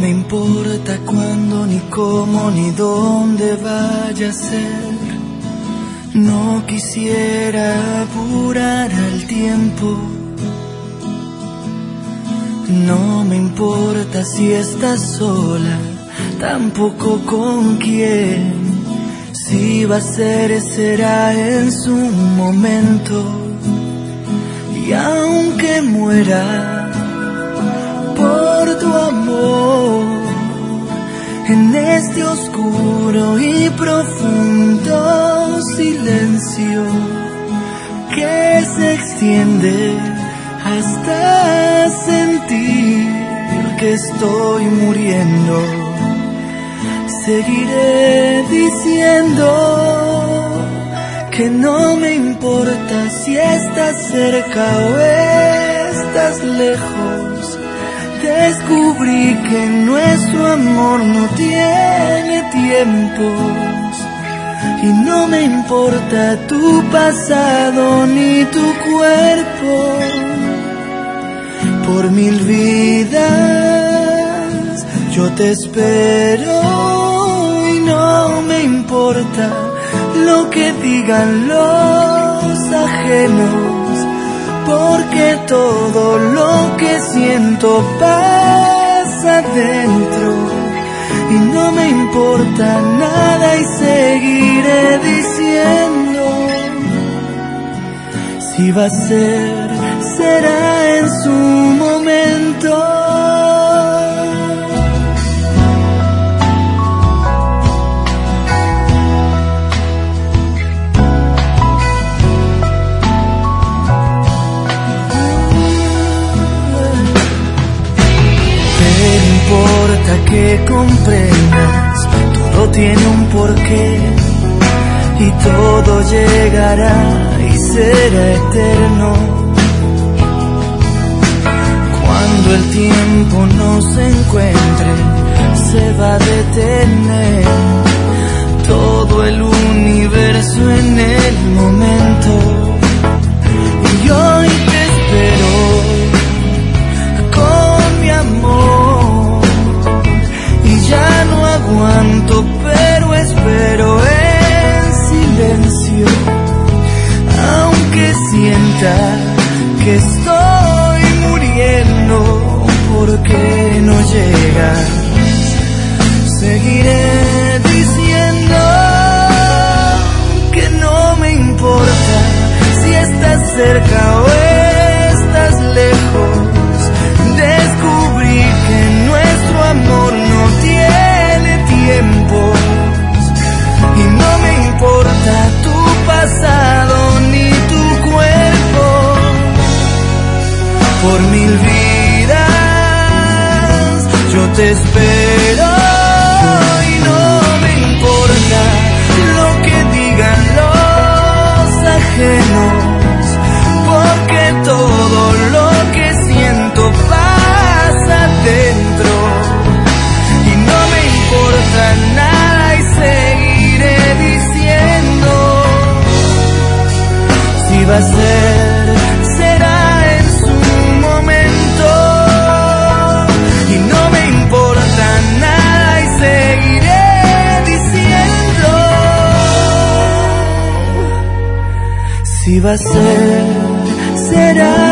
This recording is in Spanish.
importa cuándo, ni cómo, ni dónde vaya a ser. No quisiera apurar al tiempo. No me importa si estás sola, tampoco con quién. Si va a ser, será en su momento. Y aunque muera por tu amor, en este oscuro y profundo silencio que se extiende hasta sentir que estoy muriendo, seguiré diciendo que no me importa si estás cerca o estás lejos. Descubrí que nuestro amor no tiene tiempos y no me importa tu pasado ni tu cuerpo. Por 1000 vidas yo te espero y no me importa lo que digan los ajenos, porque todo lo que siento pasa dentro y no me importa nada y seguiré diciendo, si va a ser, será en su momento. Importa que comprendas, todo tiene un porqué y todo llegará y será eterno. Cuando el tiempo no se encuentre, se va a detener todo el universo en el momento. Y hoy te espero con mi amor y ya no aguanto, pero espero en silencio, aunque sienta que estoy muriendo porque no llegas. Seguiré diciendo que no me importa si estás cerca o estás lejos. Descubrí que nuestro amor no tiene tiempos y no me importa tu pasado ni tu cuerpo. Por 1000 vidas yo te espero y no me importa lo que digan los ajenos, porque todo lo que siento pasa dentro y no me importa nada y seguiré diciendo, si va a ser, será en su momento y no me importa nada y seguiré diciendo, si va a ser, será